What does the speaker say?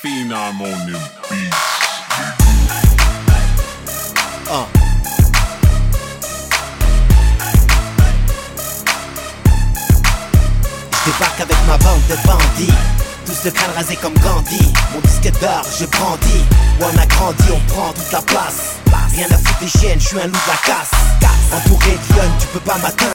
Phenom on them beats. Je débarque avec ma bande de bandits, tous le crâne rasé comme Gandhi. Mon disque d'or, je brandis. Ouais, on a grandi, on prend toute la place. Rien à foutre des chiennes, je suis un loup de la casse. Entouré de lionnes, tu peux pas m'atteindre.